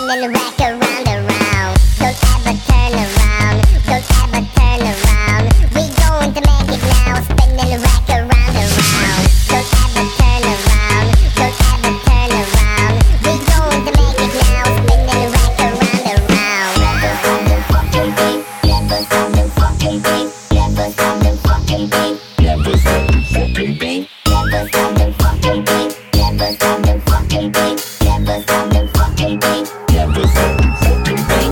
spinning the rack around and round. Don't ever turn around, don't ever turn around. We going to make it now, spinning the rack around and round. Don't ever turn around, don't ever turn around. We going to make it now, spinning the rack around and round. Never stop the fucking beat, never stop the fucking beat, never stop the fucking beat, never stop the fucking beat, never stop the fucking beat, never stop the fucking beat, never stop the fucking beat, never stop the fucking beat.